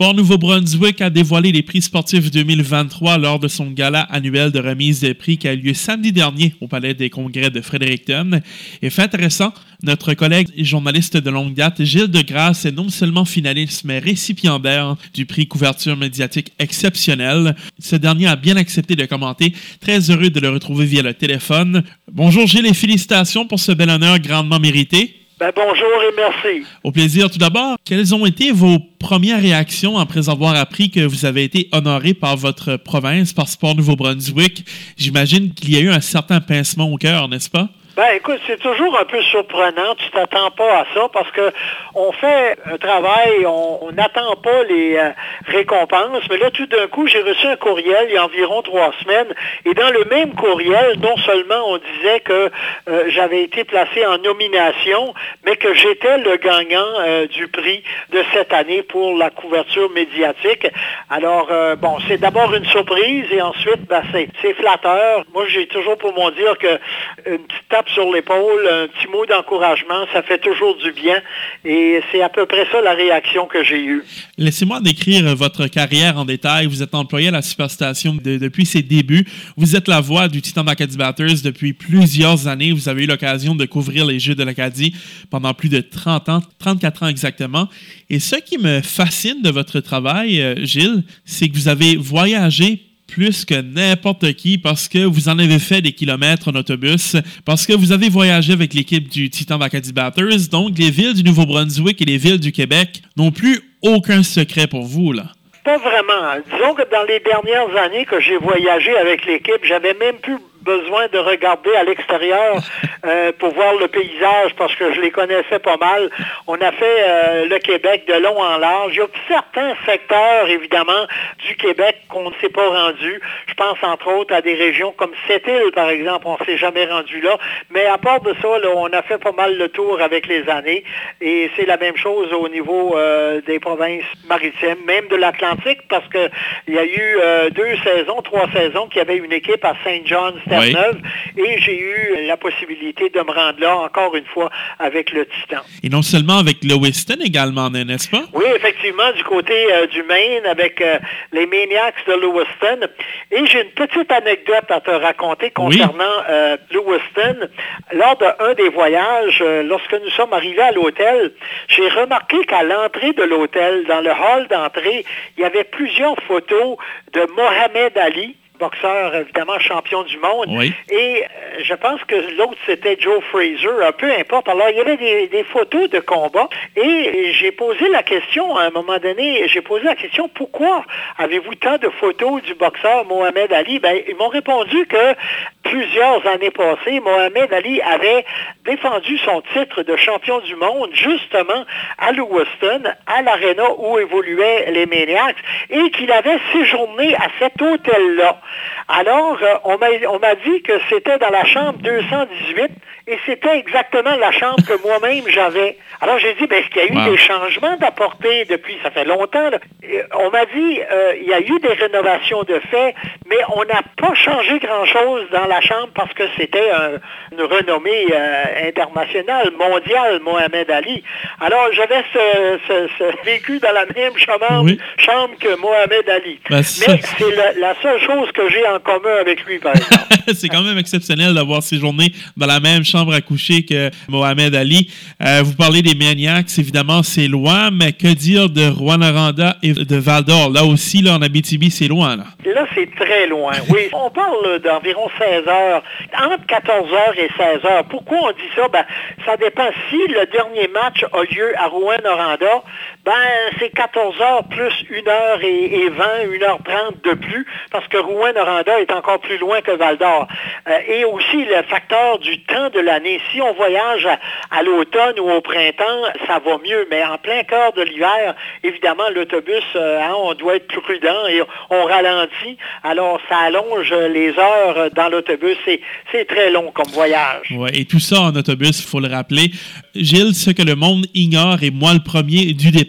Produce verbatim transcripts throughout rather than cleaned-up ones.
Sport Nouveau-Brunswick a dévoilé les prix sportifs deux mille vingt-trois lors de son gala annuel de remise des prix qui a eu lieu samedi dernier au Palais des Congrès de Fredericton. Et fait intéressant, notre collègue et journaliste de longue date, Gilles Degrasse, est non seulement finaliste, mais récipiendaire du prix couverture médiatique exceptionnelle. Ce dernier a bien accepté de commenter. Très heureux de le retrouver via le téléphone. Bonjour Gilles et félicitations pour ce bel honneur grandement mérité. Ben, bonjour et merci. Au plaisir. Tout d'abord, quelles ont été vos premières réactions après avoir appris que vous avez été honoré par votre province, par Sport Nouveau-Brunswick? J'imagine qu'il y a eu un certain pincement au cœur, n'est-ce pas? Ben, écoute, c'est toujours un peu surprenant. Tu t'attends pas à ça parce que on fait un travail, on n'attend pas les euh, récompenses. Mais là, tout d'un coup, j'ai reçu un courriel il y a environ trois semaines. Et dans le même courriel, non seulement on disait que euh, j'avais été placé en nomination, mais que j'étais le gagnant euh, du prix de cette année pour la couverture médiatique. Alors, euh, bon, c'est d'abord une surprise et ensuite, ben, c'est, c'est flatteur. Moi, j'ai toujours pour mon dire que une petite tape sur l'épaule, un petit mot d'encouragement, ça fait toujours du bien et c'est à peu près ça la réaction que j'ai eue. Laissez-moi décrire votre carrière en détail. Vous êtes employé à la Superstation de, depuis ses débuts. Vous êtes la voix du Titan d'Acadie Batters depuis plusieurs années. Vous avez eu l'occasion de couvrir les Jeux de l'Acadie pendant plus de trente ans, trente-quatre ans exactement. Et ce qui me fascine de votre travail, Gilles, c'est que vous avez voyagé plus que n'importe qui parce que vous en avez fait des kilomètres en autobus, parce que vous avez voyagé avec l'équipe du Titan d'Acadie Batters, donc les villes du Nouveau-Brunswick et les villes du Québec n'ont plus aucun secret pour vous, là. Pas vraiment. Disons que dans les dernières années que j'ai voyagé avec l'équipe, j'avais même plus besoin de regarder à l'extérieur euh, pour voir le paysage parce que je les connaissais pas mal. On a fait euh, le Québec de long en large. Il y a certains secteurs, évidemment, du Québec qu'on ne s'est pas rendu. Je pense entre autres à des régions comme Sept-Îles, par exemple. On ne s'est jamais rendu là. Mais à part de ça, là, on a fait pas mal le tour avec les années. Et c'est la même chose au niveau euh, des provinces maritimes, même de l'Atlantique, parce que il y a eu euh, deux saisons, trois saisons qu'il y avait une équipe à Saint John's, oui. Et j'ai eu la possibilité de me rendre là, encore une fois, avec le Titan. Et non seulement avec Lewiston également, n'est-ce pas? Oui, effectivement, du côté euh, du Maine, avec euh, les Maniacs de Lewiston. Et j'ai une petite anecdote à te raconter concernant oui. euh, Lewiston. Lors d'un des voyages, euh, lorsque nous sommes arrivés à l'hôtel, j'ai remarqué qu'à l'entrée de l'hôtel, dans le hall d'entrée, il y avait plusieurs photos de Mohamed Ali, boxeur, évidemment, champion du monde. Oui. Et euh, je pense que l'autre, c'était Joe Fraser, peu importe. Alors, il y avait des, des photos de combat. Et j'ai posé la question, à un moment donné, j'ai posé la question, pourquoi avez-vous tant de photos du boxeur Mohamed Ali? Ben, ils m'ont répondu que plusieurs années passées, Mohamed Ali avait défendu son titre de champion du monde, justement, à Lewiston, à l'aréna où évoluaient les Maniacs, et qu'il avait séjourné à cet hôtel-là. Alors, euh, on m'a on m'a dit que c'était dans la chambre deux cent dix-huit et c'était exactement la chambre que moi-même j'avais. Alors, j'ai dit, ben, est-ce qu'il y a eu wow. des changements d'apporter depuis, ça fait longtemps, là. Et on m'a dit, euh, il y a eu des rénovations de fait, mais on n'a pas changé grand-chose dans la chambre parce que c'était un, une renommée euh, internationale, mondiale, Mohamed Ali. Alors, j'avais ce, ce, ce vécu dans la même chambre, oui. chambre que Mohamed Ali. Ben, c'est mais ça. c'est la, la seule chose que j'ai en commun avec lui, par exemple. C'est quand même exceptionnel d'avoir séjourné dans la même chambre à coucher que Mohamed Ali. Euh, vous parlez des Maniacs, évidemment, c'est loin, mais que dire de Rouyn-Noranda et de Val-d'Or? Là aussi, là, en Abitibi, c'est loin, là. Là, c'est très loin, oui. On parle d'environ seize heures, entre quatorze heures et seize heures. Pourquoi on dit ça? Ben, ça dépend. Si le dernier match a lieu à Rouyn-Noranda, ben, c'est quatorze heures plus une heure et vingt, une heure trente de plus, parce que Rouyn-Noranda est encore plus loin que Val-d'Or. Euh, et aussi le facteur du temps de l'année. Si on voyage à, à l'automne ou au printemps, ça va mieux, mais en plein cœur de l'hiver, évidemment, l'autobus, euh, hein, on doit être prudent et on ralentit. Alors, ça allonge les heures dans l'autobus. C'est, c'est très long comme voyage. Oui, et tout ça en autobus, il faut le rappeler. Gilles, ce que le monde ignore, et moi le premier du départ,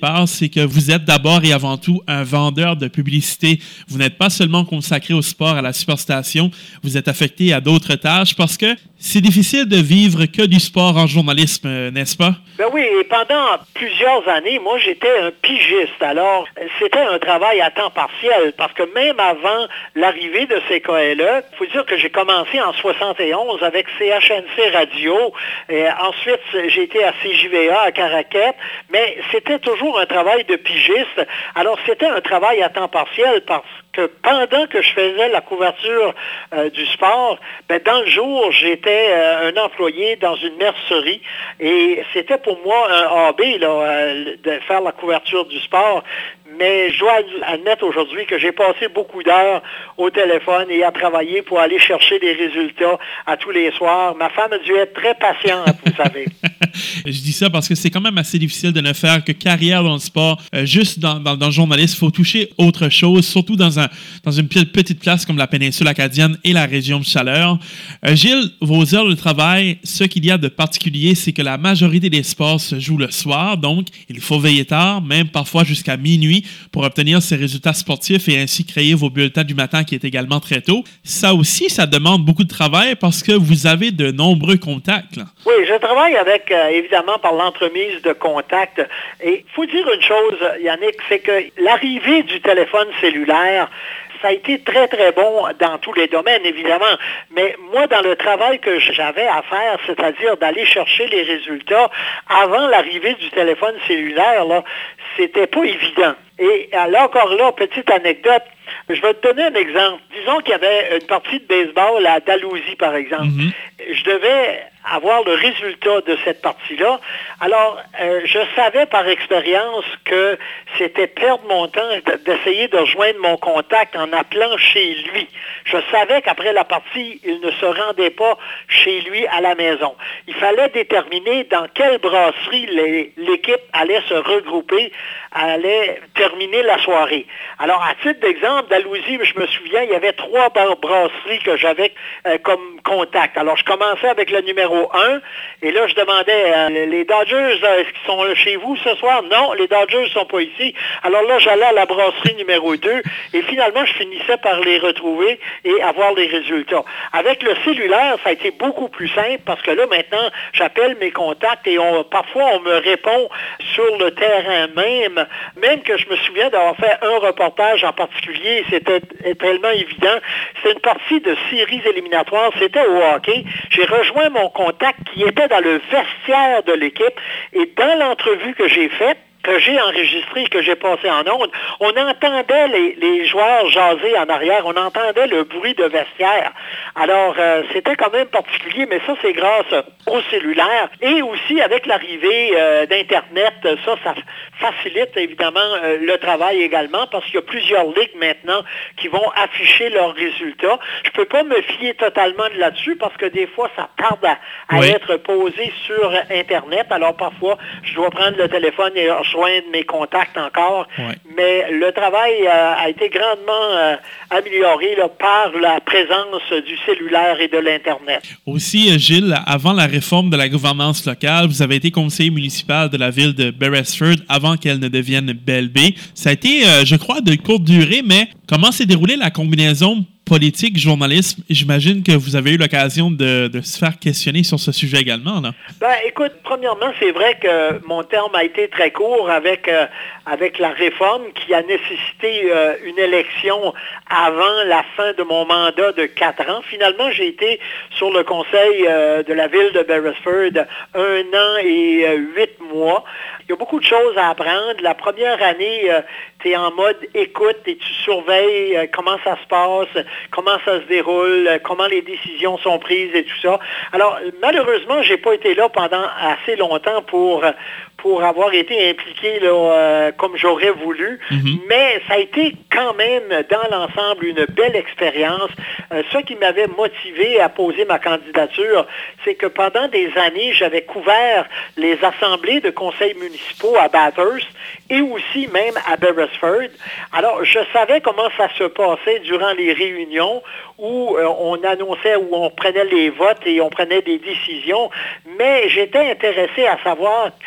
départ, c'est que vous êtes d'abord et avant tout un vendeur de publicité. Vous n'êtes pas seulement consacré au sport, à la Superstation, vous êtes affecté à d'autres tâches parce que c'est difficile de vivre que du sport en journalisme, n'est-ce pas? Ben oui, et pendant plusieurs années, moi, j'étais un pigiste. Alors, c'était un travail à temps partiel, parce que même avant l'arrivée de C K L E, il faut dire que j'ai commencé en soixante et onze avec C H N C Radio. Et ensuite, j'ai été à C J V A à Caraquet, mais c'était toujours un travail de pigiste. Alors, c'était un travail à temps partiel parce que pendant que je faisais la couverture euh, du sport, ben, dans le jour, j'étais euh, un employé dans une mercerie et c'était pour moi un hobby là, euh, de faire la couverture du sport. Mais je dois admettre aujourd'hui que j'ai passé beaucoup d'heures au téléphone et à travailler pour aller chercher des résultats à tous les soirs. Ma femme a dû être très patiente, vous savez. Je dis ça parce que c'est quand même assez difficile de ne faire que carrière dans le sport. Euh, juste dans, dans, dans le journalisme, il faut toucher autre chose, surtout dans, un, dans une petite place comme la péninsule acadienne et la région de Chaleur. Euh, Gilles, vos heures de travail, ce qu'il y a de particulier, c'est que la majorité des sports se jouent le soir, donc il faut veiller tard, même parfois jusqu'à minuit, pour obtenir ces résultats sportifs et ainsi créer vos bulletins du matin qui est également très tôt. Ça aussi, ça demande beaucoup de travail parce que vous avez de nombreux contacts. Là. Oui, je travaille avec, euh, évidemment, par l'entremise de contacts. Et il faut dire une chose, Yannick, c'est que l'arrivée du téléphone cellulaire, ça a été très, très bon dans tous les domaines, évidemment. Mais moi, dans le travail que j'avais à faire, c'est-à-dire d'aller chercher les résultats avant l'arrivée du téléphone cellulaire, là, c'était pas évident. Et là, encore là, petite anecdote, je vais te donner un exemple. Disons qu'il y avait une partie de baseball à Dalhousie, par exemple. Mm-hmm. Je devais avoir le résultat de cette partie-là. Alors, euh, je savais par expérience que c'était perdre mon temps d'essayer de rejoindre mon contact en appelant chez lui. Je savais qu'après la partie, il ne se rendait pas chez lui à la maison. Il fallait déterminer dans quelle brasserie les, l'équipe allait se regrouper, allait terminer la soirée. Alors, à titre d'exemple, Dalhousie, je me souviens, il y avait trois brasseries que j'avais euh, comme contact. Alors, je commençais avec le numéro un, et là, je demandais, euh, les Dodgers, là, est-ce qu'ils sont chez vous ce soir? Non, les Dodgers ne sont pas ici. Alors là, j'allais à la brasserie numéro deux, et finalement, je finissais par les retrouver et avoir les résultats. Avec le cellulaire, ça a été beaucoup plus simple, parce que là, maintenant, j'appelle mes contacts, et on, parfois, on me répond sur le terrain même, même que je me souviens d'avoir fait un reportage en particulier, c'était tellement évident. C'était une partie de séries éliminatoires, c'était au hockey. J'ai rejoint mon contact qui était dans le vestiaire de l'équipe, et dans l'entrevue que j'ai faite, que j'ai enregistré, que j'ai passé en ondes, on entendait les, les joueurs jaser en arrière, on entendait le bruit de vestiaire. Alors, euh, c'était quand même particulier, mais ça, c'est grâce au cellulaire. Et aussi, avec l'arrivée euh, d'Internet, ça, ça facilite évidemment euh, le travail également, parce qu'il y a plusieurs ligues maintenant qui vont afficher leurs résultats. Je ne peux pas me fier totalement là-dessus, parce que des fois, ça tarde à, à oui. être posé sur Internet. Alors, parfois, je dois prendre le téléphone et joindre mes contacts encore, ouais. mais le travail euh, a été grandement euh, amélioré là, par la présence du cellulaire et de l'Internet. Aussi, Gilles, avant la réforme de la gouvernance locale, vous avez été conseiller municipal de la ville de Beresford avant qu'elle ne devienne Belle Bay. Ça a été, euh, je crois, de courte durée, mais comment s'est déroulée la combinaison politique, journalisme? J'imagine que vous avez eu l'occasion de, de se faire questionner sur ce sujet également, là. Ben, écoute, premièrement, c'est vrai que mon terme a été très court avec, euh, avec la réforme qui a nécessité euh, une élection avant la fin de mon mandat de quatre ans. Finalement, j'ai été sur le conseil euh, de la ville de Beresford un an et euh, huit mois. Il y a beaucoup de choses à apprendre. La première année, euh, tu es en mode écoute et tu surveilles euh, comment ça se passe, comment ça se déroule, euh, comment les décisions sont prises et tout ça. Alors, malheureusement, je n'ai pas été là pendant assez longtemps pour, pour avoir été impliqué là, euh, comme j'aurais voulu, mm-hmm. mais ça a été quand même, dans l'ensemble, une belle expérience. Euh, ce qui m'avait motivé à poser ma candidature, c'est que pendant des années, j'avais couvert les assemblées de conseils municipaux à Bathurst et aussi même à Beresford. Alors, je savais comment ça se passait durant les réunions où euh, on annonçait, où on prenait les votes et on prenait des décisions, mais j'étais intéressé à savoir le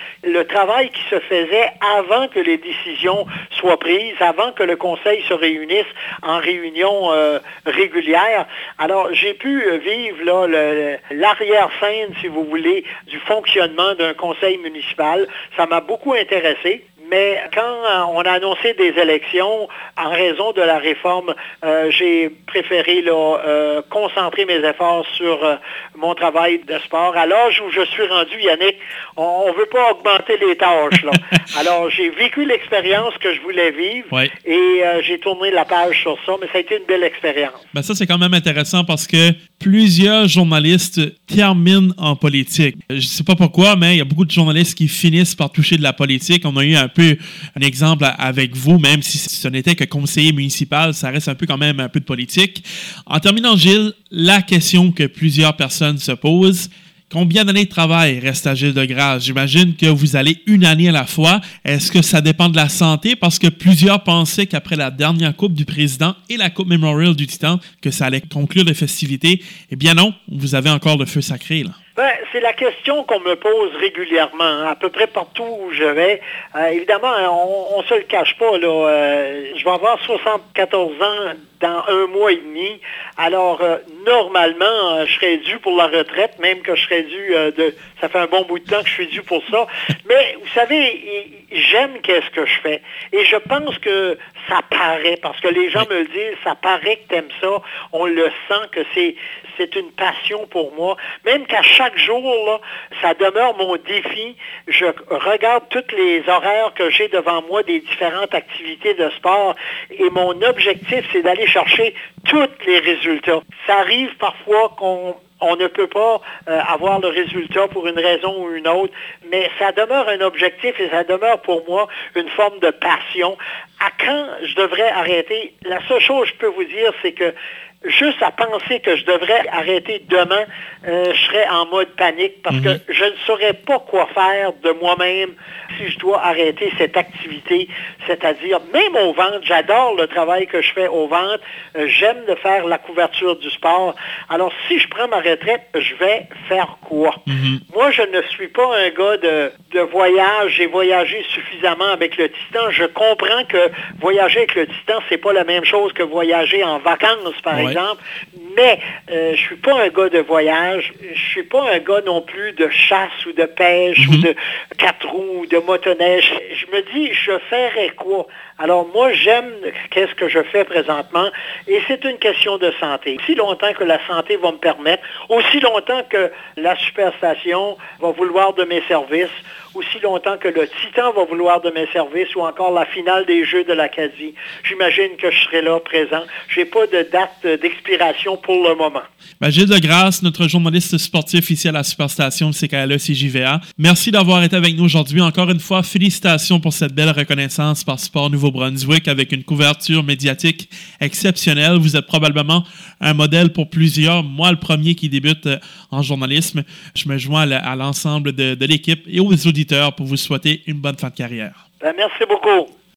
travail qui se faisait avant que les décisions soient prises, avant que le Conseil se réunisse en réunion euh, régulière. Alors, j'ai pu vivre là, le, l'arrière-scène, si vous voulez, du fonctionnement d'un conseil municipal. Ça m'a beaucoup intéressé. Mais quand on a annoncé des élections, en raison de la réforme, euh, j'ai préféré là, euh, concentrer mes efforts sur euh, mon travail de sport. À l'âge où je suis rendu, Yannick, on ne veut pas augmenter les tâches. Là. Alors, j'ai vécu l'expérience que je voulais vivre ouais. et euh, j'ai tourné la page sur ça, mais ça a été une belle expérience. Ben ça, c'est quand même intéressant parce que plusieurs journalistes terminent en politique. Je ne sais pas pourquoi, mais il y a beaucoup de journalistes qui finissent par toucher de la politique. On a eu un peu un exemple avec vous, même si ce n'était que conseiller municipal, ça reste un peu quand même un peu de politique. En terminant, Gilles, la question que plusieurs personnes se posent, combien d'années de travail reste à Gilles Degrasse? J'imagine que vous allez une année à la fois. Est-ce que ça dépend de la santé? Parce que plusieurs pensaient qu'après la dernière Coupe du Président et la Coupe Memorial du Titan, que ça allait conclure les festivités. Eh bien non, vous avez encore le feu sacré, là. Ben, c'est la question qu'on me pose régulièrement, à peu près partout où je vais. Euh, évidemment, on ne se le cache pas, là. Euh, je vais avoir soixante-quatorze ans dans un mois et demi. Alors, euh, normalement, je serais dû pour la retraite, même que je serais dû euh, de... Ça fait un bon bout de temps que je suis dû pour ça. Mais, vous savez, j'aime qu'est-ce que je fais. Et je pense que ça paraît, parce que les gens me le disent, ça paraît que tu aimes ça. On le sent que c'est, c'est une passion pour moi. Même qu'à chaque jour, là, ça demeure mon défi. Je regarde tous les horaires que j'ai devant moi des différentes activités de sport. Et mon objectif, c'est d'aller chercher tous les résultats. Ça arrive parfois qu'on on ne peut pas euh, avoir le résultat pour une raison ou une autre, mais ça demeure un objectif et ça demeure pour moi une forme de passion. À quand je devrais arrêter? La seule chose que je peux vous dire, c'est que juste à penser que je devrais arrêter demain, euh, je serais en mode panique parce mm-hmm. que je ne saurais pas quoi faire de moi-même si je dois arrêter cette activité. C'est-à-dire, même au ventre, j'adore le travail que je fais au ventre. Euh, j'aime de faire la couverture du sport. Alors, si je prends ma retraite, je vais faire quoi? Mm-hmm. Moi, je ne suis pas un gars de, de voyage. J'ai voyagé suffisamment avec le Titan. Je comprends que voyager avec le Titan, c'est pas la même chose que voyager en vacances, par exemple. exemple, mais euh, je suis pas un gars de voyage, je suis pas un gars non plus de chasse ou de pêche mm-hmm. ou de quatre roues ou de motoneige. Je me dis, je ferais quoi? Alors moi, j'aime qu'est-ce que je fais présentement et c'est une question de santé. Aussi longtemps que la santé va me permettre, aussi longtemps que la Superstation va vouloir de mes services, aussi longtemps que le Titan va vouloir de mes services ou encore la finale des Jeux de l'Acadie, j'imagine que je serai là présent. Je n'ai pas de date d'expiration pour le moment. Ben, Gilles Degrasse, notre journaliste sportif ici à la Superstation de C K L E C J V A. Merci d'avoir été avec nous aujourd'hui. Encore une fois, félicitations pour cette belle reconnaissance par Sport Nouveau-Brunswick avec une couverture médiatique exceptionnelle. Vous êtes probablement un modèle pour plusieurs. Moi, le premier qui débute en journalisme, je me joins à l'ensemble de, de l'équipe et aux auditeurs pour vous souhaiter une bonne fin de carrière. Ben, merci beaucoup.